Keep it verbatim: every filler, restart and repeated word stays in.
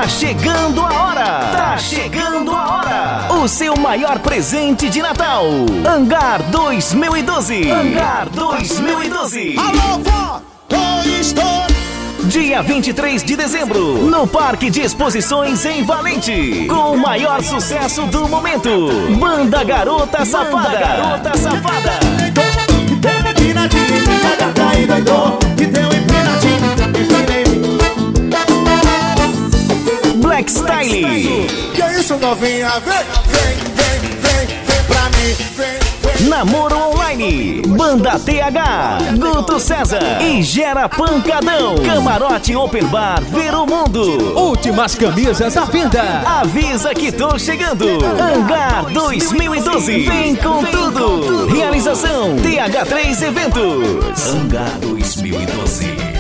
Tá chegando a hora! Tá chegando a hora! O seu maior presente de Natal. Hangar dois mil e doze. Hangar dois mil e doze. Alô, vó! Toy Story! Dia vinte e três de dezembro, no Parque de Exposições em Valente. Com o maior sucesso do momento. Banda Garota Safada. Banda Garota Safada. Black Style. Que é isso, novinha? Vem, vem, vem, vem, vem pra mim. Vem, vem. Namoro Online. Banda T H. Guto César. E Gera Pancadão. Camarote Open Bar Ver o Mundo. Últimas camisas à venda. Avisa que tô chegando. Hangar dois mil e doze. Vem com tudo. Realização T H três Eventos. Hangar dois mil e doze.